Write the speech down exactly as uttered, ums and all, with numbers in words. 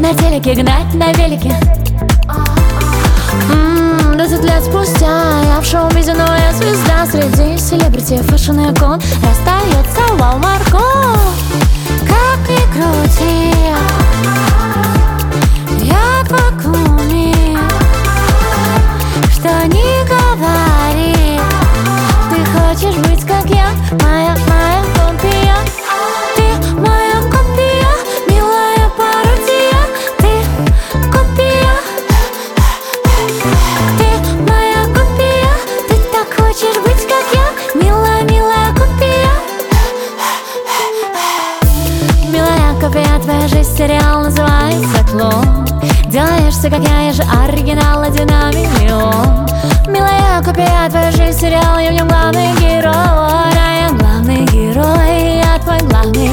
на телеке, гнать на велике. Ммм, двадцать лет спустя я в шоу-бизе новая звезда. Среди селебрити фэшн-икон расстается вау Марго. Как ни крути, я в вакууме. Что ни говори, ты хочешь быть как я, моя, моя копия. Ты моя копия, милая пародия. Ты копия, ты моя копия. Ты так хочешь быть как я, милая, милая копия. Милая копия, твоя жизнь сериал называется «Клон». Делаешься как я, я же оригинал один на миллион. Милая копия, твоя жизнь сериал, я в нем главный герой. А я главный герой, я твой главный